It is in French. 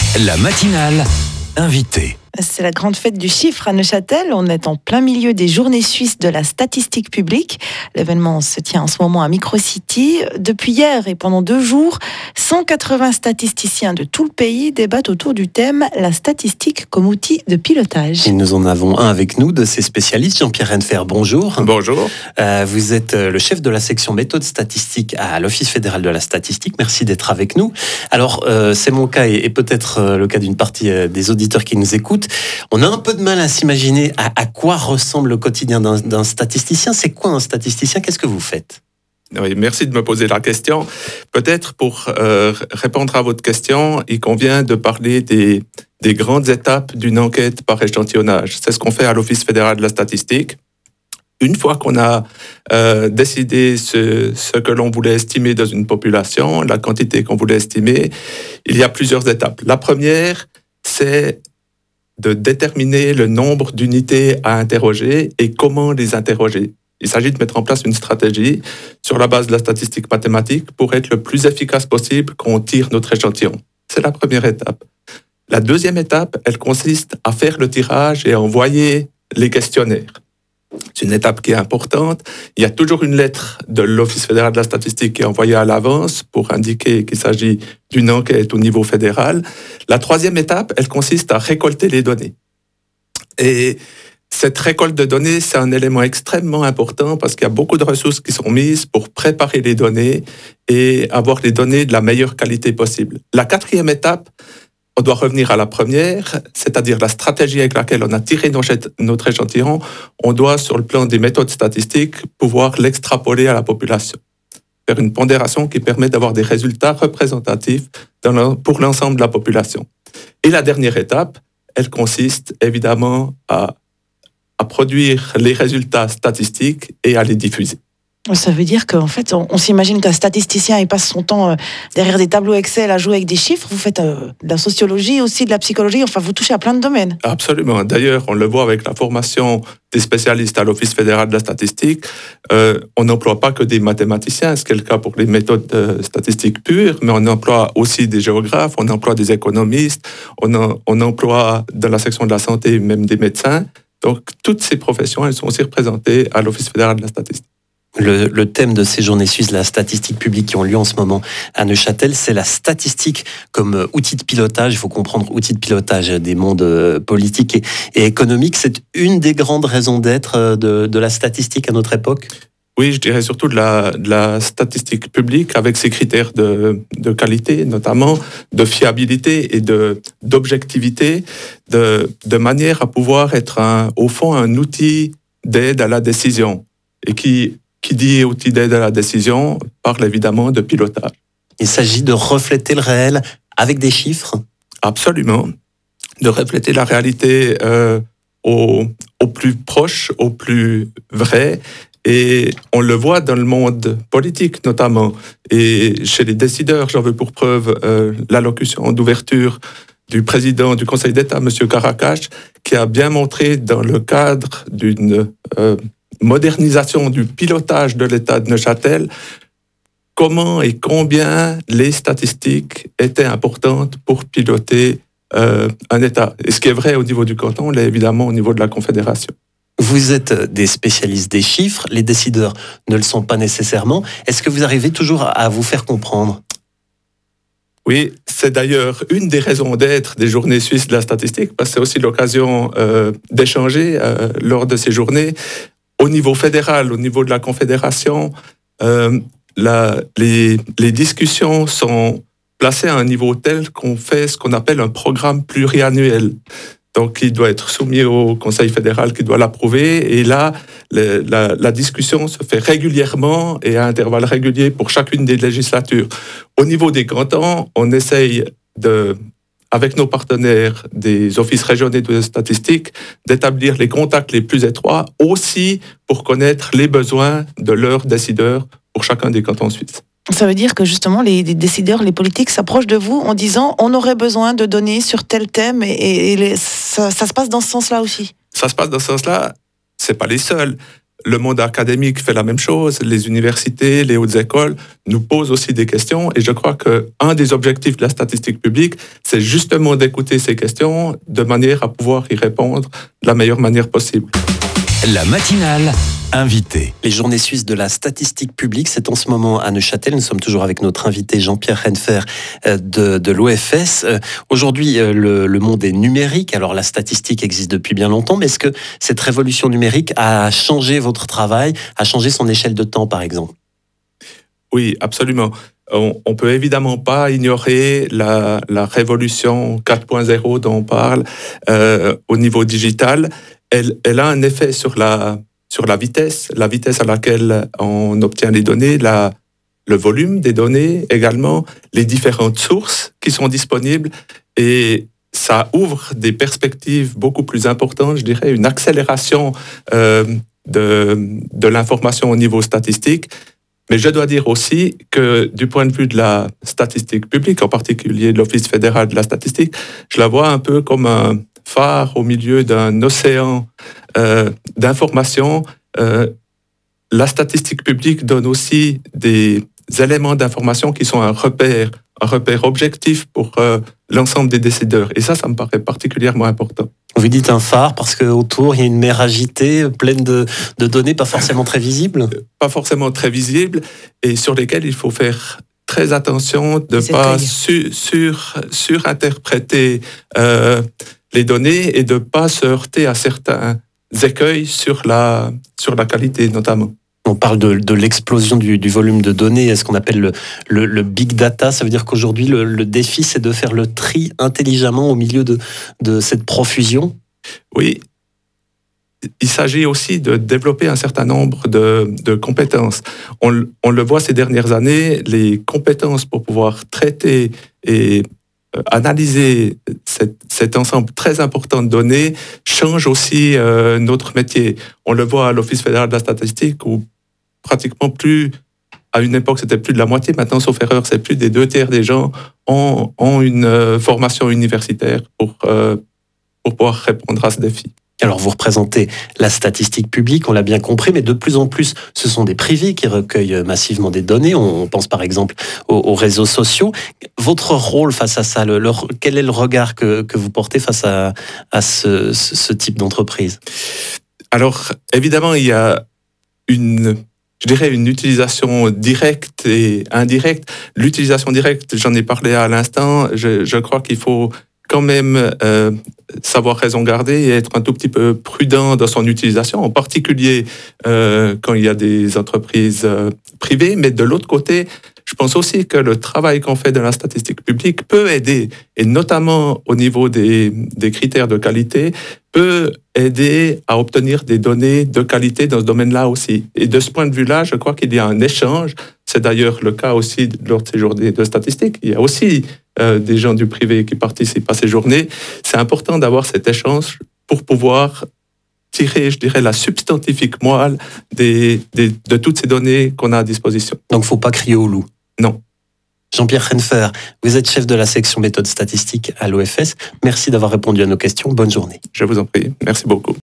La matinale invitée. C'est la grande fête du chiffre à Neuchâtel. On est en plein milieu des journées suisses de la statistique publique. L'événement se tient en ce moment à Microcity. Depuis hier et pendant 2 jours, 180 statisticiens de tout le pays débattent autour du thème « La statistique comme outil de pilotage ». Et nous en avons un avec nous de ces spécialistes. Jean-Pierre Renfer, bonjour. Bonjour. Vous êtes le chef de la section méthode statistique à l'Office fédéral de la statistique. Merci d'être avec nous. Alors, c'est mon cas et peut-être le cas d'une partie des auditeurs qui nous écoutent. On a un peu de mal à s'imaginer à quoi ressemble le quotidien d'un statisticien. C'est quoi un statisticien ? Qu'est-ce que vous faites ? Oui, merci de me poser la question. Peut-être pour répondre à votre question, il convient de parler des grandes étapes d'une enquête par échantillonnage. C'est ce qu'on fait à l'Office fédéral de la statistique. Une fois qu'on a décidé ce que l'on voulait estimer dans une population, la quantité qu'on voulait estimer, il y a plusieurs étapes. La première, c'est de déterminer le nombre d'unités à interroger et comment les interroger. Il s'agit de mettre en place une stratégie sur la base de la statistique mathématique pour être le plus efficace possible quand on tire notre échantillon. C'est la première étape. La deuxième étape, elle consiste à faire le tirage et à envoyer les questionnaires. C'est une étape qui est importante. Il y a toujours une lettre de l'Office fédéral de la statistique qui est envoyée à l'avance pour indiquer qu'il s'agit d'une enquête au niveau fédéral. La troisième étape, elle consiste à récolter les données. Et cette récolte de données, c'est un élément extrêmement important parce qu'il y a beaucoup de ressources qui sont mises pour préparer les données et avoir les données de la meilleure qualité possible. La quatrième étape, on doit revenir à la première, c'est-à-dire la stratégie avec laquelle on a tiré notre échantillon. On doit, sur le plan des méthodes statistiques, pouvoir l'extrapoler à la population. Faire une pondération qui permet d'avoir des résultats représentatifs pour l'ensemble de la population. Et la dernière étape, elle consiste évidemment à produire les résultats statistiques et à les diffuser. Ça veut dire qu'en fait, on s'imagine qu'un statisticien il passe son temps derrière des tableaux Excel à jouer avec des chiffres. Vous faites de la sociologie aussi, de la psychologie. Enfin, vous touchez à plein de domaines. Absolument. D'ailleurs, on le voit avec la formation des spécialistes à l'Office fédéral de la statistique. On n'emploie pas que des mathématiciens, ce qui est le cas pour les méthodes statistiques pures, mais on emploie aussi des géographes, on emploie des économistes, on emploie dans la section de la santé même des médecins. Donc, toutes ces professions, elles sont aussi représentées à l'Office fédéral de la statistique. Le thème de ces journées suisses, la statistique publique qui ont lieu en ce moment à Neuchâtel, c'est la statistique comme outil de pilotage. Il faut comprendre outil de pilotage des mondes politiques et économiques. C'est une des grandes raisons d'être de la statistique à notre époque. Oui, je dirais surtout de la statistique publique avec ses critères de qualité, notamment de fiabilité et d'objectivité, de manière à pouvoir être au fond un outil d'aide à la décision et qui dit outil d'aide à la décision parle évidemment de pilotage. Il s'agit de refléter le réel avec des chiffres ? Absolument. De refléter la réalité au plus proche, au plus vrai. Et on le voit dans le monde politique notamment. Et chez les décideurs, j'en veux pour preuve l'allocution d'ouverture du président du Conseil d'État, M. Caracas, qui a bien montré dans le cadre d'une modernisation du pilotage de l'État de Neuchâtel, comment et combien les statistiques étaient importantes pour piloter un État. Et ce qui est vrai au niveau du canton, l'est évidemment au niveau de la Confédération. Vous êtes des spécialistes des chiffres, les décideurs ne le sont pas nécessairement. Est-ce que vous arrivez toujours à vous faire comprendre ? Oui, c'est d'ailleurs une des raisons d'être des journées suisses de la statistique, parce que c'est aussi l'occasion d'échanger lors de ces journées. Au niveau fédéral, au niveau de la Confédération, les discussions sont placées à un niveau tel qu'on fait ce qu'on appelle un programme pluriannuel. Donc, il doit être soumis au Conseil fédéral qui doit l'approuver. Et là, la discussion se fait régulièrement et à intervalles réguliers pour chacune des législatures. Au niveau des cantons, on essaye avec nos partenaires des offices régionaux de statistique, d'établir les contacts les plus étroits, aussi pour connaître les besoins de leurs décideurs pour chacun des cantons suisses. Ça veut dire que justement les décideurs, les politiques s'approchent de vous en disant on aurait besoin de données sur tel thème ça se passe dans ce sens-là aussi. Ça se passe dans ce sens-là, c'est pas les seuls. le monde académique fait la même chose, les universités, les hautes écoles nous posent aussi des questions et je crois qu'un des objectifs de la statistique publique, c'est justement d'écouter ces questions de manière à pouvoir y répondre de la meilleure manière possible. La matinale invitée. Les journées suisses de la statistique publique, c'est en ce moment à Neuchâtel. Nous sommes toujours avec notre invité Jean-Pierre Renfer de l'OFS. Aujourd'hui, le monde est numérique. Alors la statistique existe depuis bien longtemps, mais est-ce que cette révolution numérique a changé votre travail, a changé son échelle de temps par exemple? Oui, absolument. On peut évidemment pas ignorer la révolution 4.0 dont on parle au niveau digital. Elle a un effet sur la vitesse à laquelle on obtient les données, le volume des données également, les différentes sources qui sont disponibles et ça ouvre des perspectives beaucoup plus importantes, je dirais, une accélération de l'information au niveau statistique. Mais je dois dire aussi que du point de vue de la statistique publique, en particulier de l'Office fédéral de la statistique, je la vois un peu comme un phare au milieu d'un océan d'informations. La statistique publique donne aussi des éléments d'information qui sont un repère objectif pour l'ensemble des décideurs. Et ça me paraît particulièrement important. Vous dites un phare parce qu'autour, il y a une mer agitée, pleine de données pas forcément très visibles? Pas forcément très visibles et sur lesquelles il faut faire très attention de ne pas surinterpréter les données et de ne pas se heurter à certains écueils sur la qualité notamment. On parle de l'explosion du volume de données, ce qu'on appelle le big data. Ça veut dire qu'aujourd'hui, le défi, c'est de faire le tri intelligemment au milieu de cette profusion? Oui. Il s'agit aussi de développer un certain nombre de compétences. On le voit ces dernières années, les compétences pour pouvoir traiter et analyser cet ensemble très important de données change aussi notre métier. On le voit à l'Office fédéral de la statistique où pratiquement à une époque c'était plus de la moitié, maintenant sauf erreur c'est plus des 2/3 des gens ont une formation universitaire pour pouvoir répondre à ce défi. Alors vous représentez la statistique publique, on l'a bien compris, mais de plus en plus, ce sont des privés qui recueillent massivement des données. On pense par exemple aux réseaux sociaux. Votre rôle face à ça, quel est le regard que vous portez face à ce type d'entreprise? Alors évidemment, il y a une utilisation directe et indirecte. L'utilisation directe, j'en ai parlé à l'instant, je crois qu'il faut quand même savoir raison garder et être un tout petit peu prudent dans son utilisation, en particulier quand il y a des entreprises privées. Mais de l'autre côté, je pense aussi que le travail qu'on fait dans la statistique publique peut aider, et notamment au niveau des critères de qualité, peut aider à obtenir des données de qualité dans ce domaine-là aussi. Et de ce point de vue-là, je crois qu'il y a un échange. C'est d'ailleurs le cas aussi lors de ces journées de statistique. Il y a aussi des gens du privé qui participent à ces journées. C'est important d'avoir cet échange pour pouvoir tirer, je dirais, la substantifique moelle de toutes ces données qu'on a à disposition. Donc, il ne faut pas crier au loup. Non. Jean-Pierre Renfer, vous êtes chef de la section méthode statistique à l'OFS. Merci d'avoir répondu à nos questions. Bonne journée. Je vous en prie. Merci beaucoup.